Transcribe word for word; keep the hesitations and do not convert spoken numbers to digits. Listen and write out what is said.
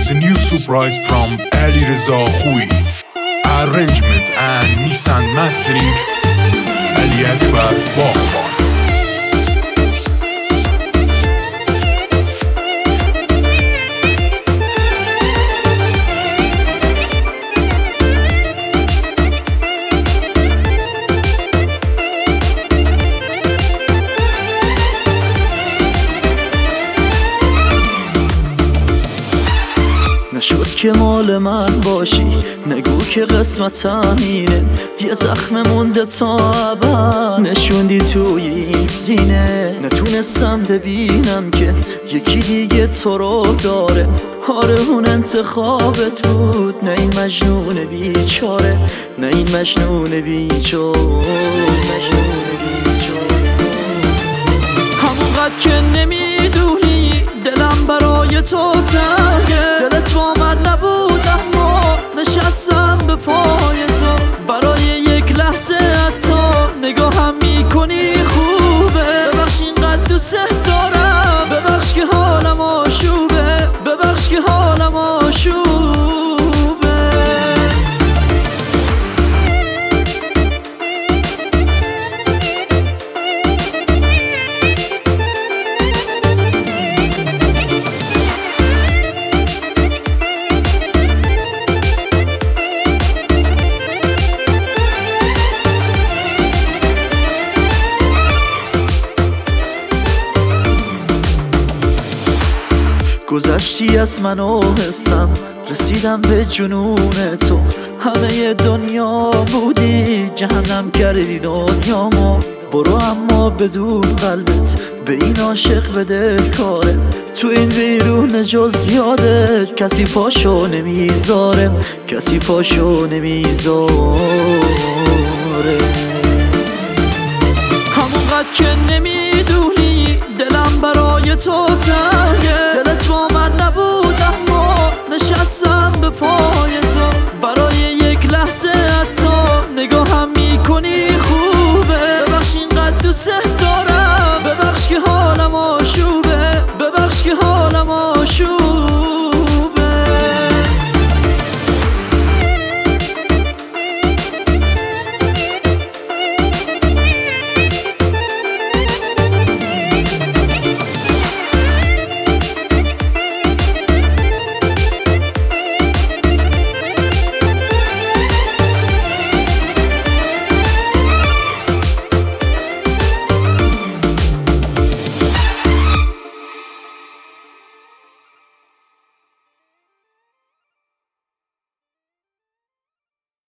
is a new surprise from Alireza Khoui. Arrangement and Nissan mastering Ali Akbar Baghban. نشد که مال من باشی، نگو که قسمت همینه، یه زخم مونده تا ابد نشوندی توی این سینه. نتونستم ببینم که یکی دیگه تو رو داره، آره اون انتخابت بود، نه این مجنون بیچاره، نه این مجنون بیچاره. همونقدر که نمیدونی دلم برای تو تنگه، دلت با من نبود اما نشستم به پای تو، برای یک لحظه حتی نگاهم میکنی خوبه. ببخش اینقدر دوست دارم، ببخش که حالم آشوبه، ببخش که حالم آشوبه. گذشتی از من و حسم، رسیدم به جنون تو، همه دنیا بودی جهنم کردی دنیامو. برو اما بدون قلبت به این عاشق بده کاره، تو این ویرون جز یادت کسی پاشو نمیذاره، کسی پاشو نمیذاره. همونقدر که نمیدونی دلم برای تو تنگه، دلت با من نبود اما نشستم به پای تو، برای یک لحظه حتی نگاهم میکنی خوبه. ببخش اینقدر دوست